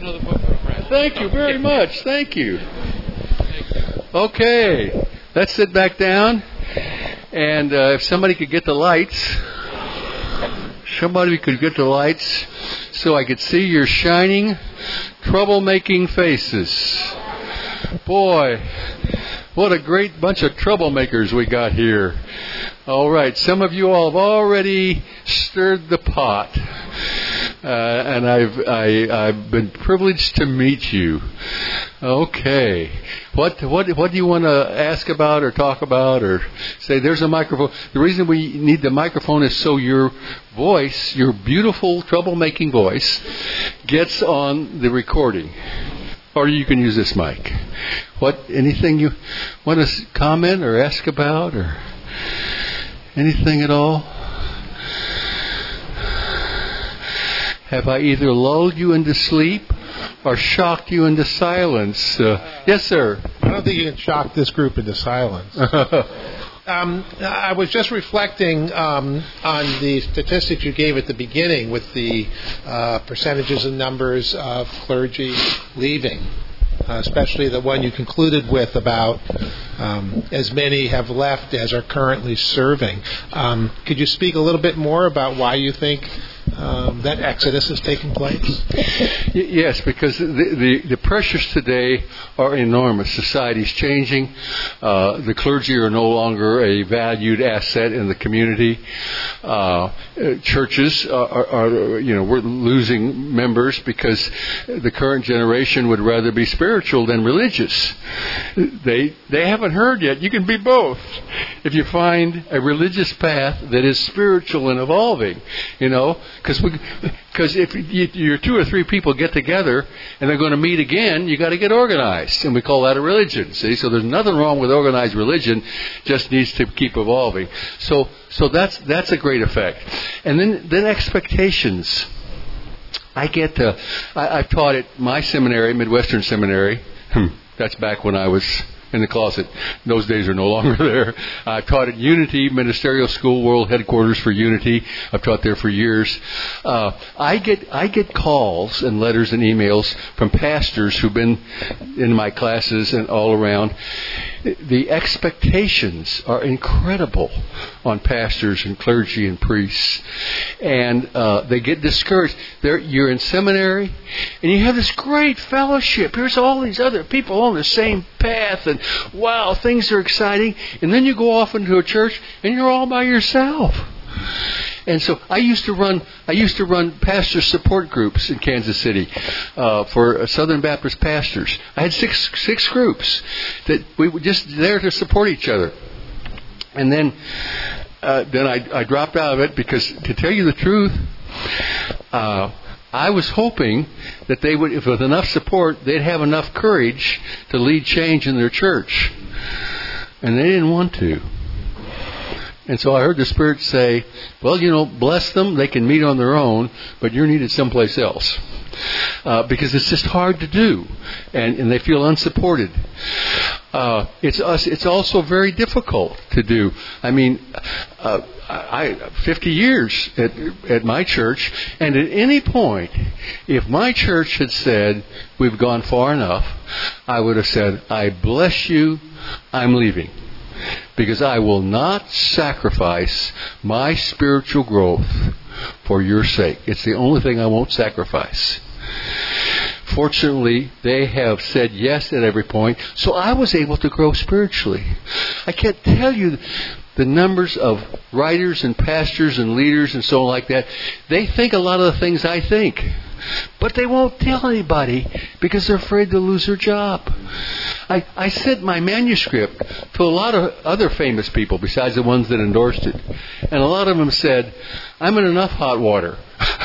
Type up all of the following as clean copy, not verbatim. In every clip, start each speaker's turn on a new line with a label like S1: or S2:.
S1: another book.
S2: Thank you very much. Thank you. Okay, let's sit back down. And if somebody could get the lights, so I could see your shining, troublemaking faces. Boy, what a great bunch of troublemakers we got here. All right, some of you all have already stirred the pot, and I've been privileged to meet you. Okay, what do you want to ask about or talk about or say? There's a microphone. The reason we need the microphone is so your voice, your beautiful troublemaking voice, gets on the recording. Or you can use this mic. Anything you want to comment or ask about or anything at all? Have I either lulled you into sleep or shocked you into silence? Yes, sir.
S3: I don't think you can shock this group into silence. I was just reflecting on the statistics you gave at the beginning with the percentages and numbers of clergy leaving, especially the one you concluded with about as many have left as are currently serving. Could you speak a little bit more about why you think that exodus is taking place?
S2: Yes, because the pressures today are enormous. Society's changing. The clergy are no longer a valued asset in the community. Churches we're losing members because the current generation would rather be spiritual than religious. They haven't heard yet. You can be both if you find a religious path that is spiritual and evolving. Because if your 2 or 3 people get together and they're going to meet again, you got to get organized, and we call that a religion. See, so there's nothing wrong with organized religion; just needs to keep evolving. So that's a great effect. And then expectations. I've taught at my seminary, Midwestern Seminary. That's back when I was in the closet. Those days are no longer there. I taught at Unity Ministerial School, world headquarters for Unity. I've taught there for years. I get calls and letters and emails from pastors who've been in my classes and all around. The expectations are incredible on pastors and clergy and priests, and they get discouraged. You're in seminary, and you have this great fellowship. Here's all these other people on the same path, and wow, things are exciting. And then you go off into a church, and you're all by yourself. And so I used to run pastor support groups in Kansas City for Southern Baptist pastors. I had six groups that we were just there to support each other. And then I dropped out of it because, to tell you the truth, I was hoping that they would, if with enough support, they'd have enough courage to lead change in their church. And they didn't want to. And so I heard the Spirit say, well, bless them. They can meet on their own, but you're needed someplace else. Because it's just hard to do. And they feel unsupported. It's also very difficult to do. I mean, I 50 years at my church, and at any point, if my church had said, we've gone far enough, I would have said, I bless you, I'm leaving. Because I will not sacrifice my spiritual growth for your sake. It's the only thing I won't sacrifice. Fortunately, they have said yes at every point, so I was able to grow spiritually. I can't tell you the numbers of writers and pastors and leaders and so on like that. They think a lot of the things I think. But they won't tell anybody because they're afraid they'll lose their job. I sent my manuscript to a lot of other famous people besides the ones that endorsed it. And a lot of them said, I'm in enough hot water.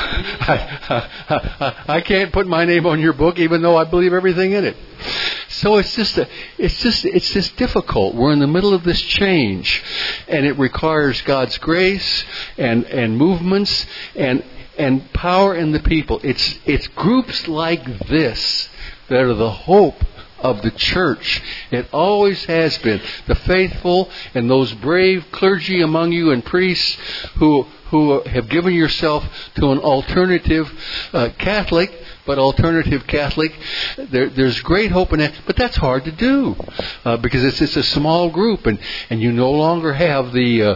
S2: I can't put my name on your book even though I believe everything in it. So it's just difficult. We're in the middle of this change, and it requires God's grace and movements and power in the people. It's groups like this that are the hope of the church. It always has been. The faithful and those brave clergy among you and priests who have given yourself to an alternative Catholic, but alternative Catholic. There's great hope in that, but that's hard to do because it's a small group, and you no longer have the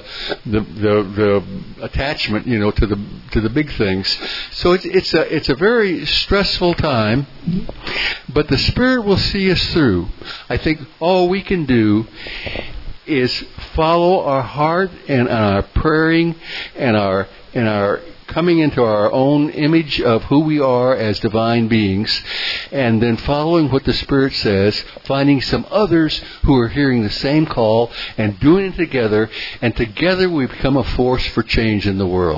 S2: attachment, to the big things. So it's a very stressful time, but the Spirit will see us through. I think all we can do is follow our heart and our praying and our coming into our own image of who we are as divine beings, and then following what the Spirit says, finding some others who are hearing the same call and doing it together, and together we become a force for change in the world.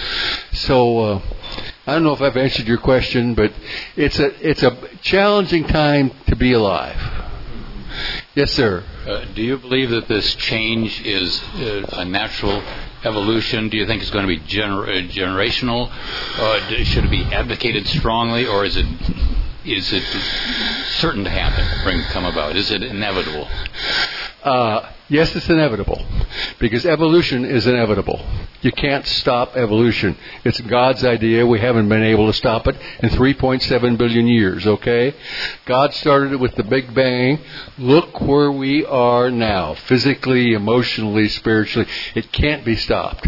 S2: So I don't know if I've answered your question, but it's a challenging time to be alive. Yes, sir.
S1: Do you believe that this change is a natural evolution? Do you think it's going to be generational? Should it be advocated strongly, or is it certain to happen, come about? Is it inevitable?
S2: Yes, it's inevitable, because evolution is inevitable. You can't stop evolution. It's God's idea. We haven't been able to stop it in 3.7 billion years, okay? God started it with the Big Bang. Look where we are now, physically, emotionally, spiritually. It can't be stopped.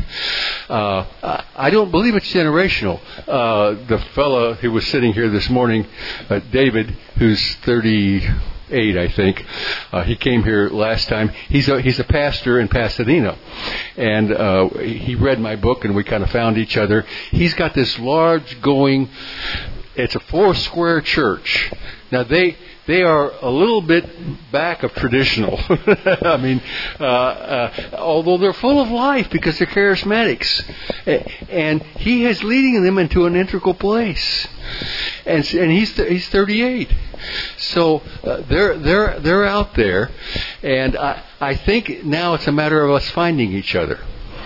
S2: I don't believe it's generational. The fellow who was sitting here this morning, David, who's 38, I think. He came here last time. He's a pastor in Pasadena, and he read my book, and we kind of found each other. He's got this large going. It's a 4-square church. Now they are a little bit back of traditional. I mean, although they're full of life because they're charismatics, and he is leading them into an integral place. And he's 38, so they're out there, and I think now it's a matter of us finding each other.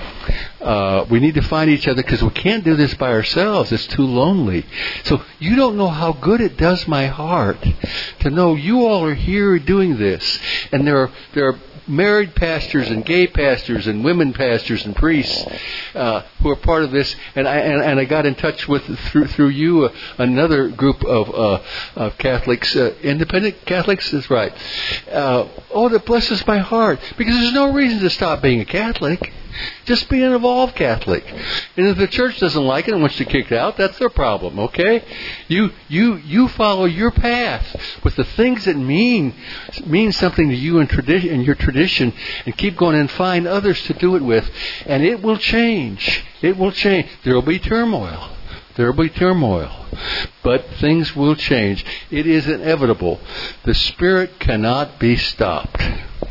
S2: We need to find each other because we can't do this by ourselves. It's too lonely. So you don't know how good it does my heart to know you all are here doing this, and there are married pastors and gay pastors and women pastors and priests who are part of this. And I got in touch with through you another group of Catholics, independent Catholics. Is right. That blesses my heart, because there's no reason to stop being a Catholic. Just be an evolved Catholic. And if the church doesn't like it and wants you kicked out, that's their problem, okay? You follow your path with the things that mean something to you in your tradition, and keep going and find others to do it with. And it will change. It will change. There will be turmoil. There will be turmoil. But things will change. It is inevitable. The Spirit cannot be stopped.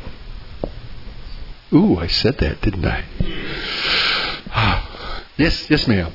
S2: Ooh, I said that, didn't I? Yes, ma'am.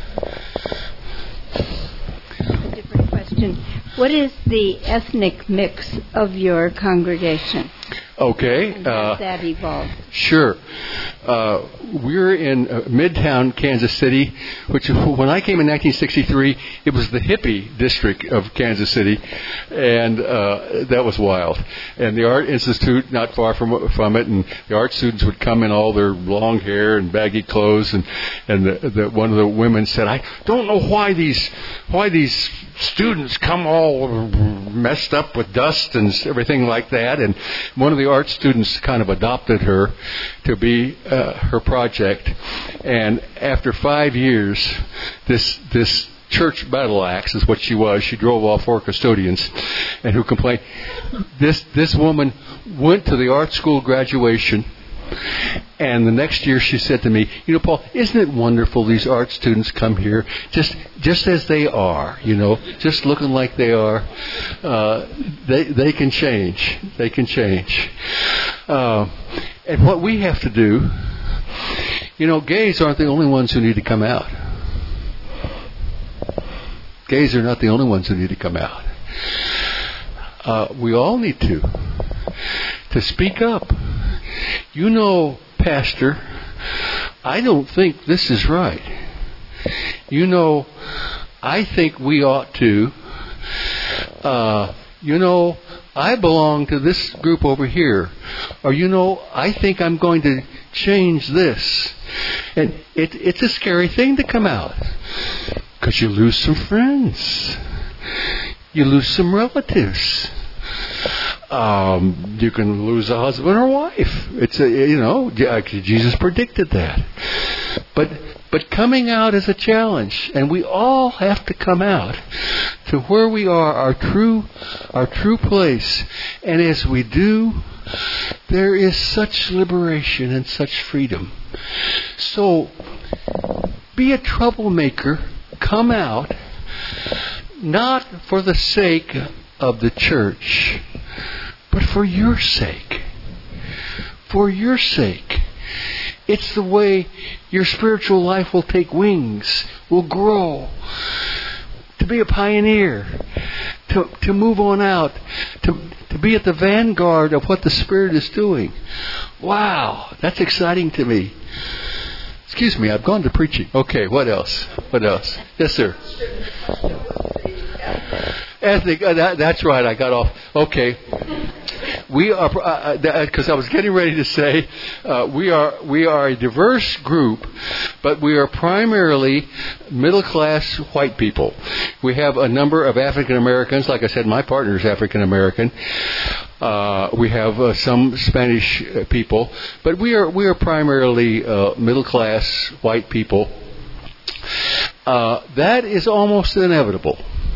S4: A different question. What is the ethnic mix of your congregation?
S2: Okay.
S4: And how has that evolved?
S2: Sure. We're in Midtown, Kansas City, which when I came in 1963, it was the hippie district of Kansas City, and that was wild. And the Art Institute, not far from it, and the art students would come in all their long hair and baggy clothes, and one of the women said, "I don't know why these students come all messed up with dust and everything like that." And one of the art students kind of adopted her to be her project. And after 5 years, this church battle axe is what she was. She drove off 4 custodians, and who complained. This woman went to the art school graduation. And the next year she said to me, "Paul, isn't it wonderful these art students come here just as they are, just looking like they are. They can change. They can change." And what we have to do, gays aren't the only ones who need to come out. Gays are not the only ones who need to come out. We all need to speak up. Pastor, I don't think this is right. I think we ought to. I belong to this group over here. Or, I think I'm going to change this. And it's a scary thing to come out, because you lose some friends. You lose some relatives. You can lose a husband or wife. It's Jesus predicted that. But coming out is a challenge, and we all have to come out to where we are, our true place. And as we do, there is such liberation and such freedom. So, be a troublemaker. Come out, not for the sake of the church, but for your sake. For your sake. It's the way your spiritual life will take wings, will grow. To be a pioneer, to move on out, to be at the vanguard of what the Spirit is doing. Wow, that's exciting to me. Excuse me, I've gone to preaching. Okay, what else? Yes, sir. Ethnic, that's right, I got off. Okay. We are, because I was getting ready to say, we are a diverse group, but we are primarily middle-class white people. We have a number of African Americans. Like I said, my partner is African American. We have some Spanish people, but we are primarily middle-class white people. That is almost inevitable.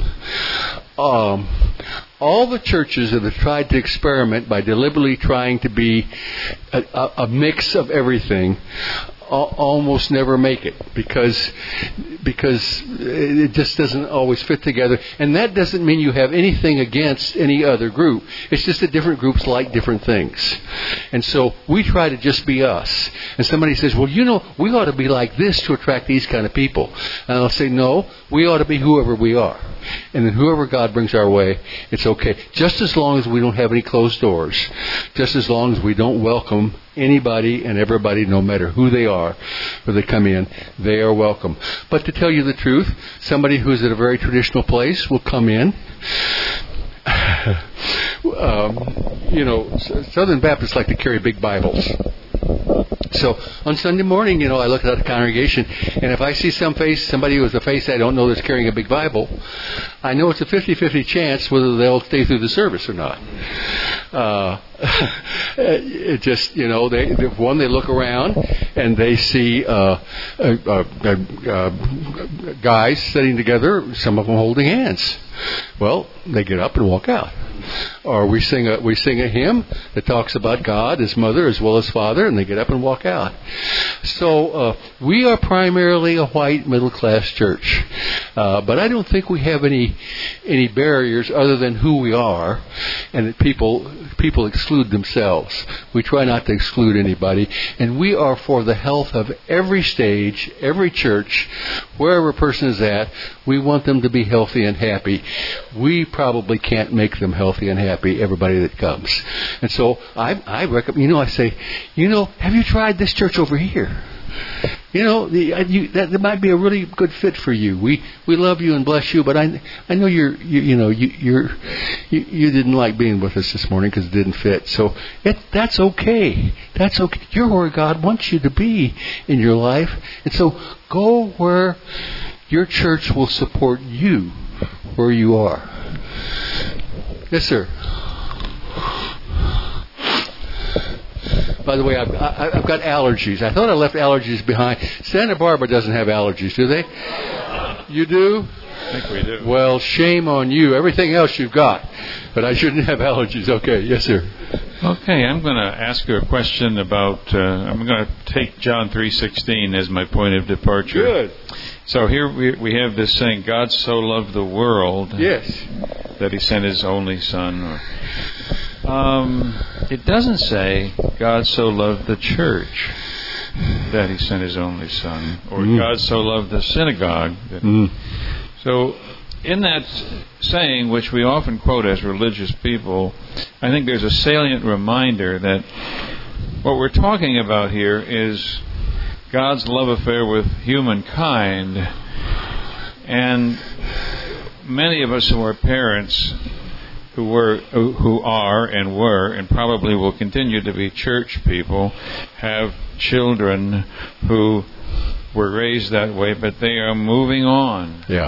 S2: All the churches that have tried to experiment by deliberately trying to be a mix of everything almost never make it because it just doesn't always fit together. And that doesn't mean you have anything against any other group. It's just that different groups like different things. And so we try to just be us. And somebody says, well, we ought to be like this to attract these kind of people. And I'll say, no, we ought to be whoever we are. And then whoever God brings our way, it's okay. Just as long as we don't have any closed doors. Just as long as we don't welcome anybody and everybody, no matter who they are, when they come in, they are welcome. But to tell you the truth, somebody who's at a very traditional place will come in. Southern Baptists like to carry big Bibles. So on Sunday morning, I look at the congregation, and if I see somebody with a face I don't know that's carrying a big Bible, I know it's a 50-50 chance whether they'll stay through the service or not. It just, they look around and they see guys sitting together, some of them holding hands. Well, they get up and walk out. Or we sing a hymn that talks about God as Mother as well as Father, and they get up and walk out. So we are primarily a white middle-class church. But I don't think we have any barriers other than who we are, and that people exclude themselves. We try not to exclude anybody, and we are for the health of every stage, every church, wherever a person is at. We want them to be healthy and happy. We probably can't make them healthy and happy, everybody that comes. And so I recommend, I say, have you tried this church over here? That might be a really good fit for you. We love you and bless you, but I know you didn't like being with us this morning because it didn't fit. So that's okay. That's okay. You're where God wants you to be in your life, and so go where your church will support you where you are. Yes, sir. By the way, I've got allergies. I thought I left allergies behind. Santa Barbara doesn't have allergies, do they? You do?
S5: I think we do.
S2: Well, shame on you. Everything else you've got. But I shouldn't have allergies. Okay, yes, sir.
S5: Okay, I'm going to ask you a question about, I'm going to take John 3:16 as my point of departure.
S2: Good.
S5: So here we have this saying, God so loved the world that He sent His only Son. It doesn't say God so loved the church that He sent His only Son, or God so loved the synagogue. So in that saying, which we often quote as religious people, I think there's a salient reminder that what we're talking about here is God's love affair with humankind. And many of us who are parents, who are and were and probably will continue to be church people, have children who were raised that way, but they are moving on.
S2: Yeah.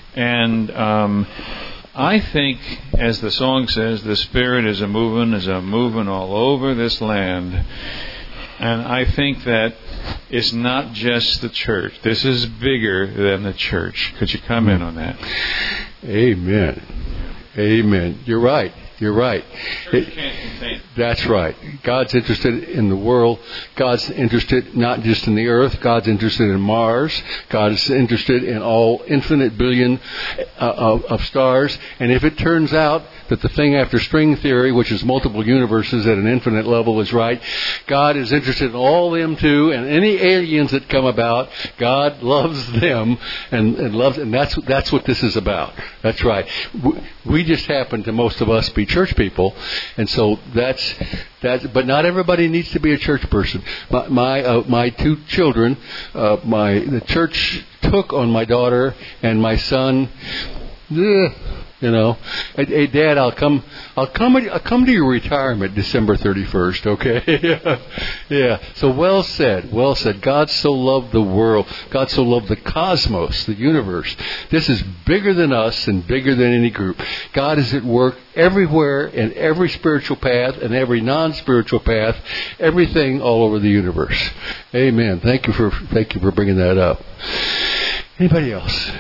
S5: And I think, as the song says, the Spirit is a moving all over this land. And I think that it's not just the church. This is bigger than the church. Could you comment on that?
S2: Amen. Amen. You're right. You're right.
S5: Church can't contain.
S2: That's right. God's interested in the world. God's interested not just in the earth. God's interested in Mars. God is interested in all infinite billion of stars. And if it turns out that the thing after string theory, which is multiple universes at an infinite level, is right, God is interested in all them too. And any aliens that come about, God loves them and loves. And that's what this is about. That's right. We just happen to, most of us, be church people, and so that's. But not everybody needs to be a church person. My two children, the church took on my daughter and my son. You know, hey, Dad, I'll come to your retirement December 31st, okay? Yeah. So well said. God so loved the world. God so loved the cosmos, the universe. This is bigger than us and bigger than any group. God is at work everywhere in every spiritual path and every non-spiritual path, everything all over the universe. Amen. Thank you for bringing that up. Anybody else?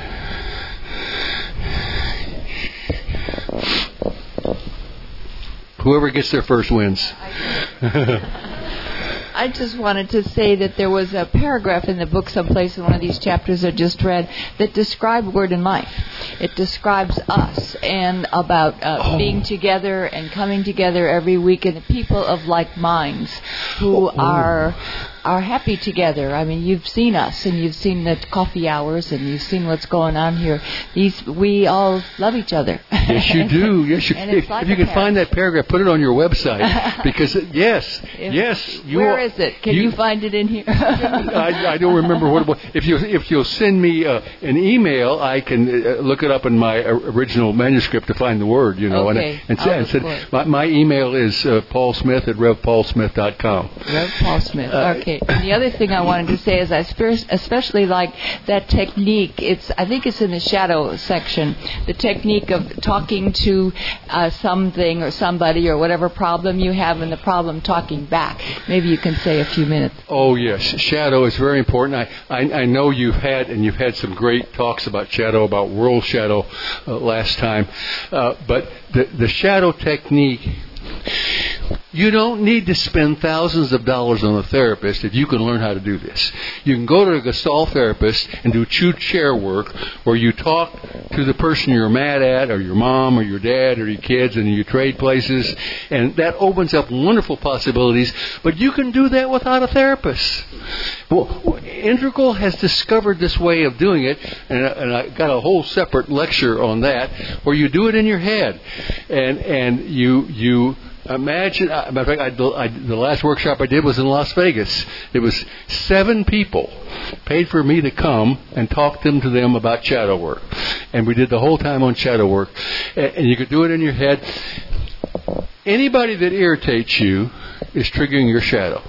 S2: Whoever gets there first wins.
S6: I just wanted to say that there was a paragraph in the book someplace in one of these chapters I just read that described Word and Life. It describes us and about being together and coming together every week, and the people of like minds who are happy together. I mean, you've seen us, and you've seen the coffee hours, and you've seen what's going on here. We all love each other.
S2: Yes, you do. Yes, you. If you can find that paragraph, put it on your website, because yes,
S6: where is it? Can you find it in here?
S2: I don't remember what it was. If you'll send me an email, I can look it up in my original manuscript to find the word. You know,
S6: okay.
S2: and my email is paulsmith@revpaulsmith.com.
S6: Rev Paul Smith. Okay. And the other thing I wanted to say is I especially like that technique. I think it's in the shadow section. The technique of talking to something or somebody or whatever problem you have, and the problem talking back. Maybe you can say a few minutes.
S2: Oh yes, shadow is very important. I know you've had some great talks about shadow, about world shadow last time, but the shadow technique. You don't need to spend thousands of dollars on a therapist if you can learn how to do this. You can go to a Gestalt therapist and do chair work, where you talk to the person you're mad at, or your mom, or your dad, or your kids, and you trade places, and that opens up wonderful possibilities. But you can do that without a therapist. Well, Integral has discovered this way of doing it, and I got a whole separate lecture on that, where you do it in your head, and you imagine. Matter of fact, the last workshop I did was in Las Vegas. It was 7 people paid for me to come and talk to them about shadow work, and we did the whole time on shadow work. And you could do it in your head. Anybody that irritates you is triggering your shadow.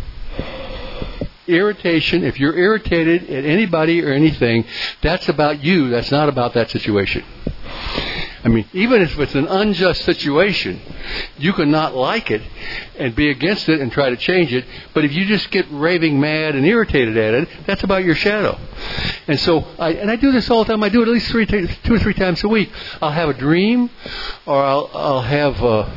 S2: Irritation, if you're irritated at anybody or anything, that's about you. That's not about that situation. I mean, even if it's an unjust situation, you can not like it and be against it and try to change it. But if you just get raving mad and irritated at it, that's about your shadow. And so, I do this all the time. I do it at least 2 or 3 times a week. I'll have a dream, or I'll have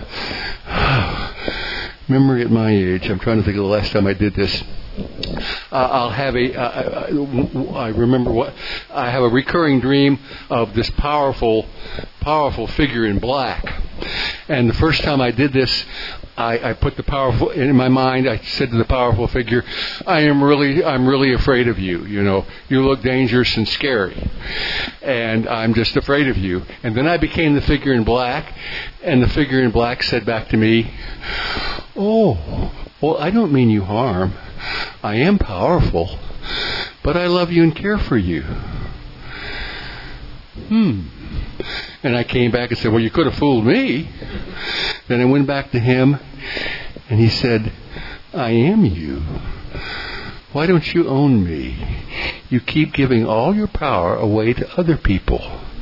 S2: memory at my age. I'm trying to think of the last time I did this. I'll have I have a recurring dream of this powerful figure in black. And the first time I did this, I put the powerful in my mind. I said to the powerful figure, I'm really afraid of you. You know, you look dangerous and scary, and I'm just afraid of you. And then I became the figure in black, and the figure in black said back to me, "Oh, well, I don't mean you harm. I am powerful, but I love you and care for you." And I came back and said, "Well, you could have fooled me." Then I went back to him, and he said, "I am you. Why don't you own me? You keep giving all your power away to other people.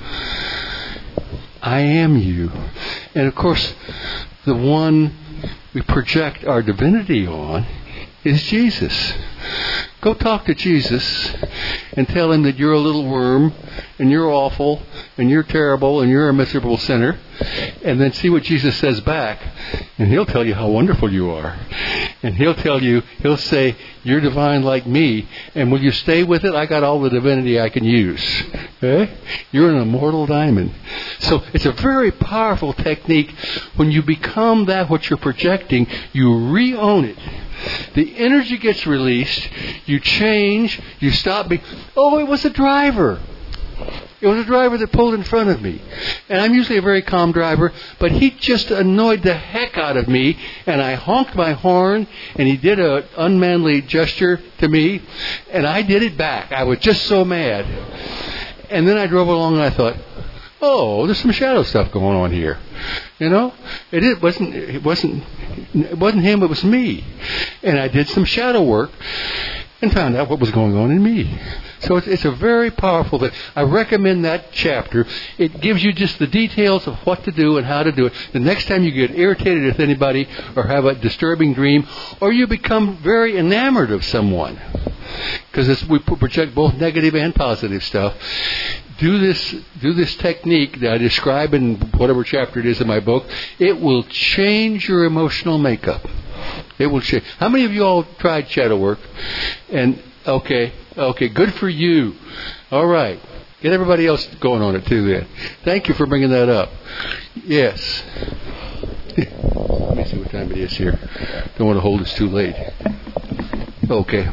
S2: I am you. And of course, the one we project our divinity on is Jesus. Go talk to Jesus and tell him that you're a little worm and you're awful and you're terrible and you're a miserable sinner, and then see what Jesus says back, and he'll tell you how wonderful you are. And he'll say, you're divine like me, and will you stay with it? I got all the divinity I can use. Okay? You're an immortal diamond. So it's a very powerful technique. When you become that what you're projecting, you re-own it. The energy gets released, you change, you stop being, it was a driver. It was a driver that pulled in front of me. And I'm usually a very calm driver, but he just annoyed the heck out of me, and I honked my horn, and he did an unmanly gesture to me, and I did it back. I was just so mad. And then I drove along and I thought, there's some shadow stuff going on here. It wasn't him, it was me. And I did some shadow work and found out what was going on in me. So it's a very powerful thing. I recommend that chapter. It gives you just the details of what to do and how to do it. The next time you get irritated with anybody or have a disturbing dream, or you become very enamored of someone, because we project both negative and positive stuff, do this technique that I describe in whatever chapter it is in my book. It will change your emotional makeup. It will change. How many of you all tried shadow work? And okay, good for you. All right. Get everybody else going on it too then. Thank you for bringing that up. Yes. Let me see what time it is here. Don't want to hold us too late. Okay.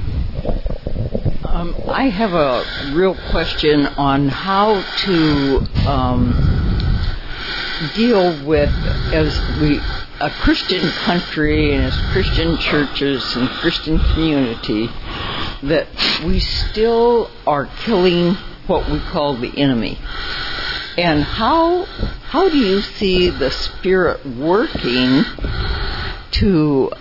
S7: I have a real question on how to deal with, as a Christian country and as Christian churches and Christian community, that we still are killing what we call the enemy. And how do you see the Spirit working to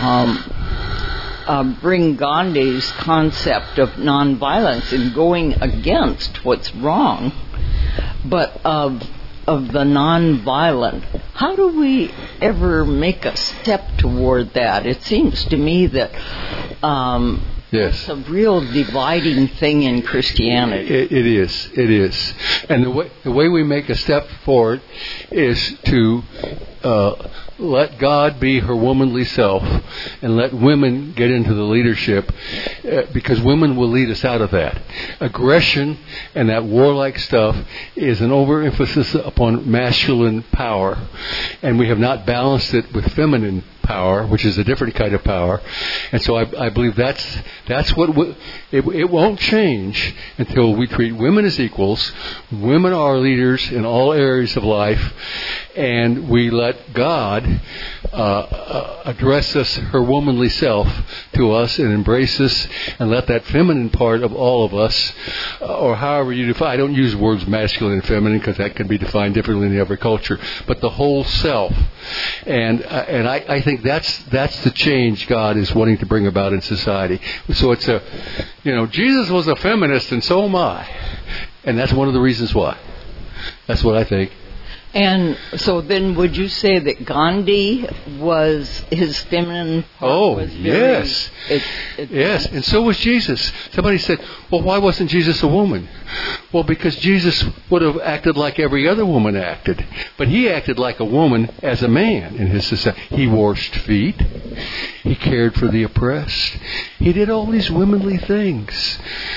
S7: bring Gandhi's concept of nonviolence and going against what's wrong, but of the nonviolent? How do we ever make a step toward that? It seems to me that
S2: yes,
S7: it's a real dividing thing in Christianity.
S2: It is. And the way we make a step forward is to let God be her womanly self and let women get into the leadership, because women will lead us out of that. Aggression and that warlike stuff is an overemphasis upon masculine power, and we have not balanced it with feminine power, which is a different kind of power. And so I believe that's what it won't change until we treat women as equals. Women are leaders in all areas of life, and we let God address us, her womanly self, to us, and embrace us, and let that feminine part of all of us, or however you define. I don't use words masculine and feminine because that can be defined differently in every culture, but the whole self. And I think that's the change God is wanting to bring about in society. So it's Jesus was a feminist, and so am I, and that's one of the reasons why. That's what I think.
S7: And so then would you say that Gandhi was, his feminine part was very...
S2: yes. Yes, and so was Jesus. Somebody said, well, why wasn't Jesus a woman? Well, because Jesus would have acted like every other woman acted. But he acted like a woman as a man in his society. He washed feet. He cared for the oppressed. He did all these womanly things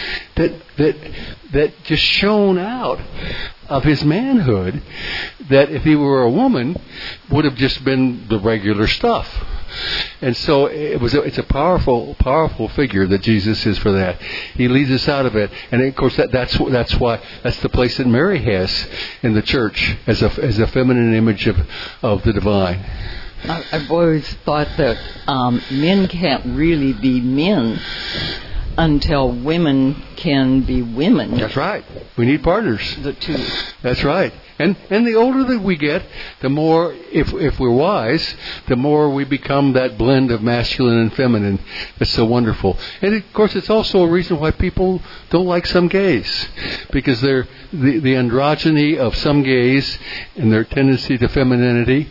S2: that just shone out of his manhood, that if he were a woman would have just been the regular stuff. And so it's a powerful figure that Jesus is for that. He leads us out of it, and of course that's the place that Mary has in the church as a feminine image of the divine.
S7: I've always thought that men can't really be men until women can be women.
S2: That's right. We need partners.
S7: The two.
S2: That's right. And the older that we get, the more, if we're wise, the more we become that blend of masculine and feminine. That's so wonderful. And of course, it's also a reason why people don't like some gays, because they're the androgyny of some gays and their tendency to femininity.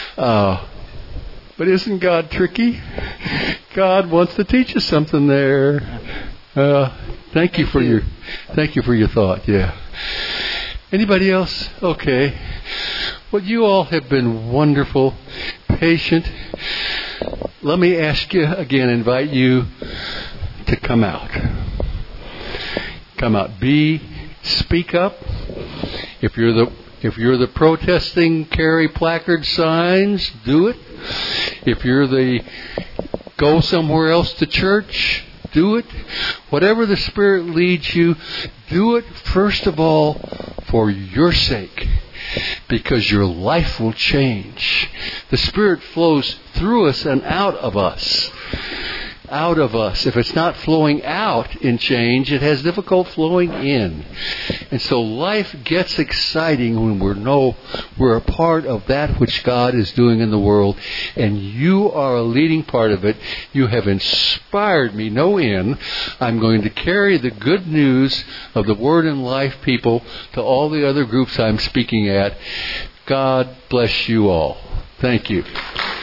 S2: But isn't God tricky? God wants to teach us something there. Thank you for your thought. Yeah. Anybody else? Okay. Well, you all have been wonderful, patient. Let me ask you again, invite you to come out. Come out. Speak up. If you're the protesting, carry placard signs, do it. If you're the go somewhere else to church, do it. Whatever the Spirit leads you, do it first of all for your sake, because your life will change. The Spirit flows through us and out of us. Out of us. If it's not flowing out in change, it has difficult flowing in. And so life gets exciting when we're a part of that which God is doing in the world, and you are a leading part of it. You have inspired me no end. I'm going to carry the good news of the Word and Life people to all the other groups I'm speaking at. God bless you all. Thank you.